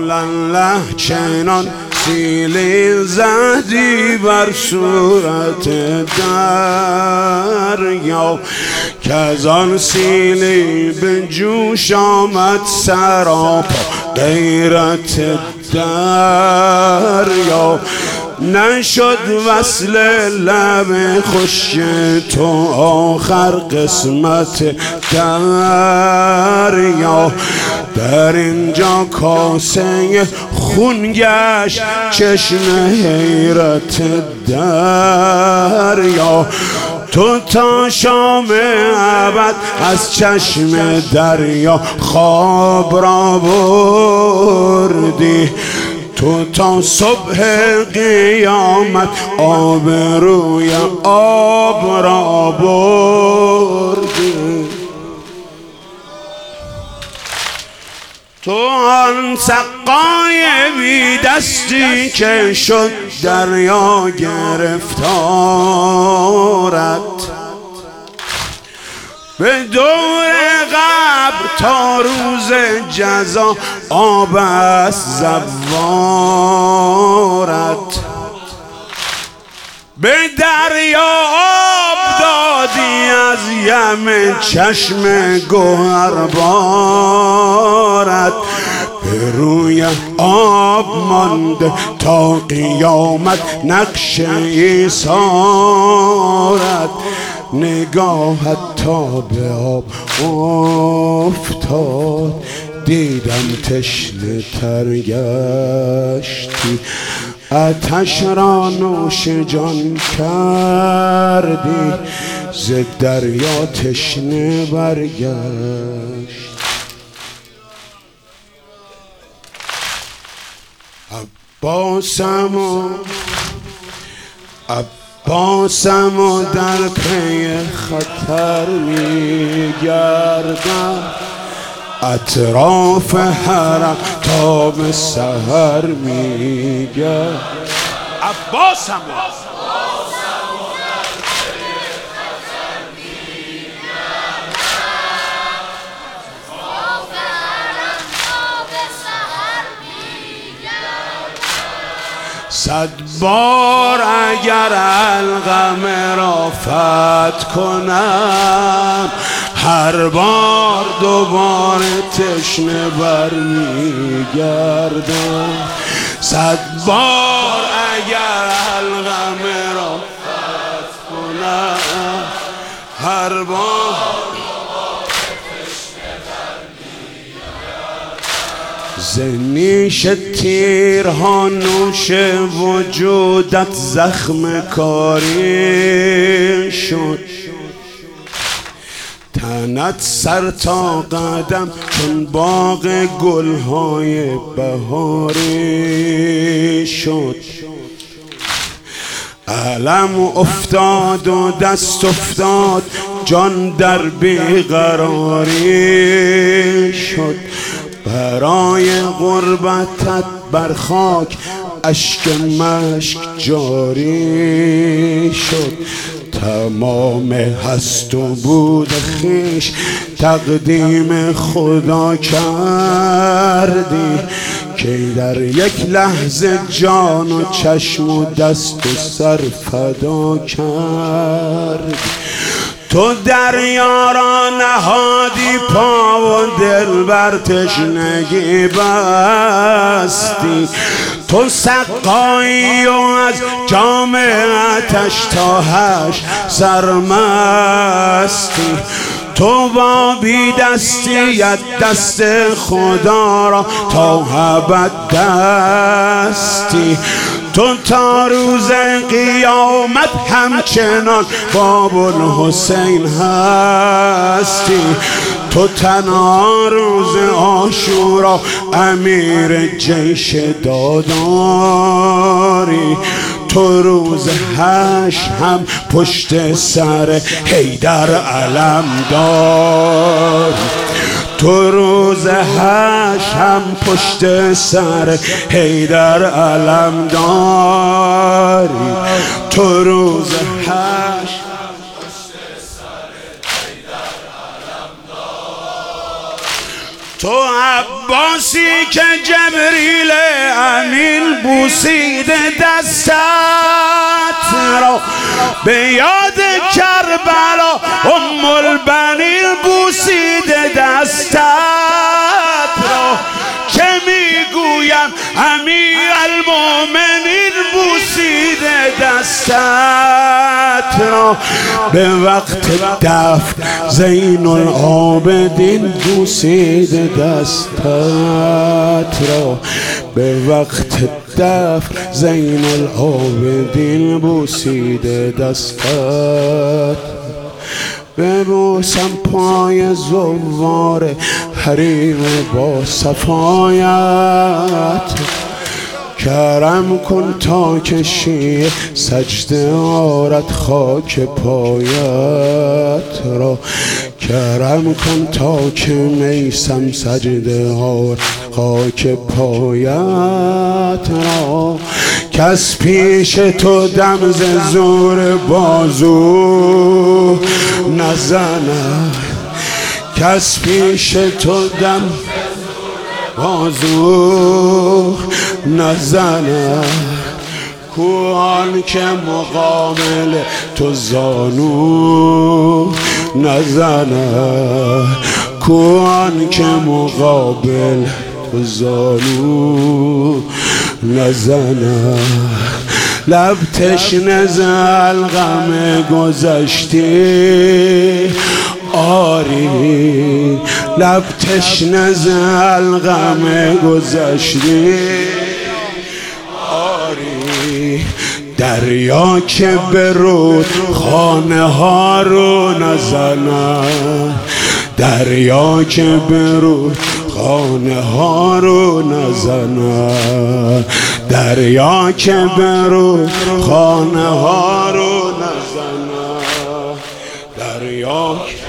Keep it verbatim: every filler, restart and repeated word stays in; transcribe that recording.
الله چنان سیلی زدی بر صورت دریا که از آن سیلی به جوش آمد سراپا غیرت دریا. نشد وصل لب خشک تو آخر قسمت دریا. در اینجا کاسه خون گشت چشم حیرت دریا. تو تا شام ابد از چشم دریا خواب را بردی. تو تا صبح قیامت آب روی آب را بردی. تو آن سقای بی دستی که شد دریا گرفتارت. به دور قبر تا روز جزا آب است زوارت. به دریا آب دادی از یم چشم گوهربارت. به روی آب مانده تا قیامت نقش ایثارت. نگاهت تا به آب افتاد دیدم تشنه تر گشتی. آتش را نوش جان کردی ز دریا تشنه برگشت. عباسم و عباسم و در پی خطر میگردم. اطراف حرم تا به سحر میگردم. عباسم صد بار اگر القم را فتح کنم هر بار دوباره تشنه برمیگردم. صد بار اگر القم را فتح کنم هر بار زنیش تیرها نوش وجودت زخم کاری شد. تنت سر تا قدم چون باغ گلهای بهاری شد. علم افتاد و دست افتاد جان در بیقراری شد. برای غربتت بر خاک اشک مشک جاری شد. تمام هست و بود خویش تقدیم خدا کردی که در یک لحظه جان و چشم و دست و سر فدا کردی. تو دریا را نهادی پا و دل بر تشنگی بستی. تو سقایی و از جام آتش تا هشت سرمستی. تو با بی دستیت دست خدا را تا ابد دستی. تو تا روز قیامت همچنان باب الحسین هستی. تو تنها روز عاشورا امیر جیش داداری. تو روز حشر هم پشت سر حیدر علم داری. تو روز حشر هم پشت سر حیدر علم داری. تو روز حشر تو عباسی که جبریل امین بوسیده دستت را، به یاد کربلا ام البنین بوسیده دستت را، که میگویم امیر المؤمنین بوسیده دستت را، به وقت دفن زین العابدین بوسیده دستت را، به وقت دفن زین العابدین بوسیده دستت. ببوسم پای زوار حریم با صفایت، کرم کن تا که شیر سجده آرد خاک پایت را، کرم کن تا که میسم سجده آرد خاک پایت را، کس پیش تو دم ز زور بازو نزند، کس پیش تو دم بازو نزند، کوان که مقابل تو زانو نزند، کوان که مقابل تو زانو نزند. لب تشنه ز الغم گذشتی آری، لب تشنه ز الغم گذشتی آری، دریا که برود خانه ها رو نزند، دریا که برود خانه ها رو نزند، دریا که برود خانه ها رو نزند، دریا